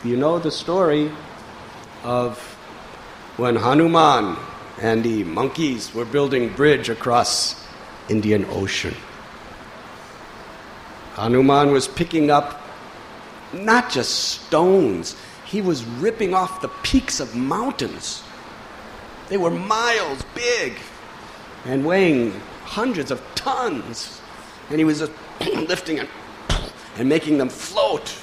You know the story of when Hanuman and the monkeys were building a bridge across Indian Ocean. Hanuman was picking up not just stones, he was ripping off the peaks of mountains. They were miles big and weighing hundreds of tons. And he was just lifting and making them float.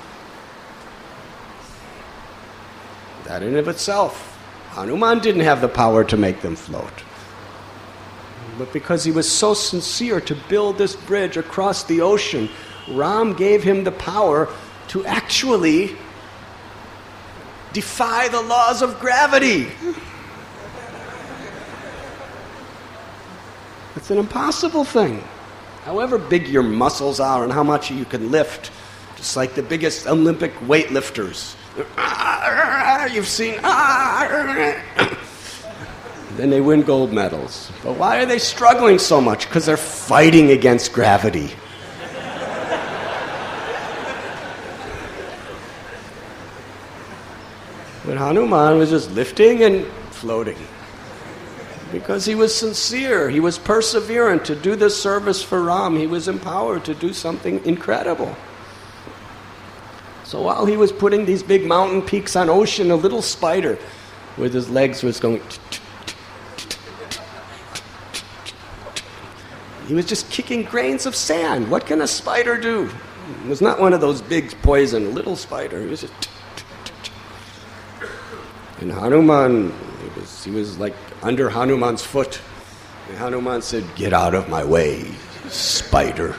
That in of itself, Hanuman didn't have the power to make them float. But because he was so sincere to build this bridge across the ocean, Ram gave him the power to actually defy the laws of gravity. It's an impossible thing. However big your muscles are and how much you can lift, just like the biggest Olympic weightlifters. You've seen, then they win gold medals. But why are they struggling so much? Because they're fighting against gravity. But Hanuman was just lifting and floating. Because he was sincere, he was perseverant to do this service for Ram. He was empowered to do something incredible. So while he was putting these big mountain peaks on ocean, a little spider with his legs was going... He was just kicking grains of sand. What can a spider do? It was not one of those big poison, a little spider. He was just... And Hanuman, he was like under Hanuman's foot. And Hanuman said, "Get out of my way, spider."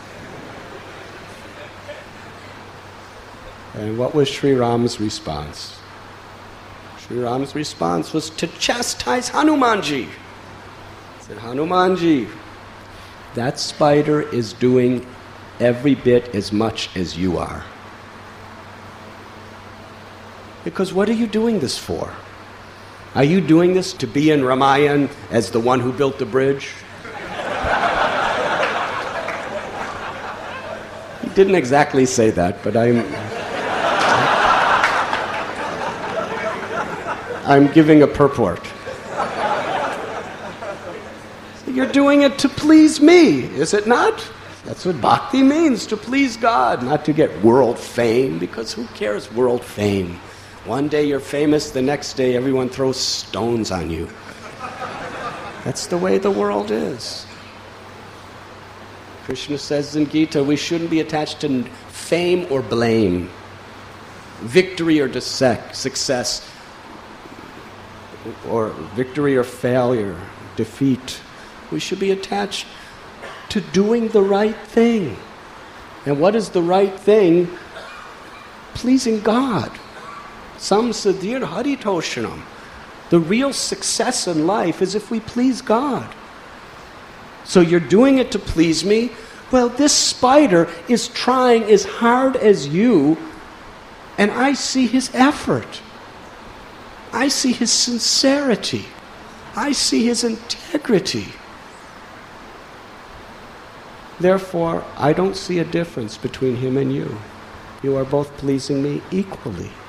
And what was Sri Ram's response? Sri Ram's response was to chastise Hanumanji. He said, "Hanumanji, that spider is doing every bit as much as you are. Because what are you doing this for? Are you doing this to be in Ramayan as the one who built the bridge?" He didn't exactly say that, but I'm giving a purport. You're doing it to please me, is it not? That's what bhakti means, to please God, not to get world fame, because who cares world fame? One day you're famous, the next day everyone throws stones on you. That's the way the world is. Krishna says in Gita, we shouldn't be attached to fame or blame, victory or success, or victory or failure, defeat. We should be attached to doing the right thing. And what is the right thing? Pleasing God. Sam Sadir Haritoshanam. The real success in life is if we please God. So you're doing it to please me? Well, this spider is trying as hard as you, and I see his effort. I see his sincerity. I see his integrity. Therefore, I don't see a difference between him and you. You are both pleasing me equally.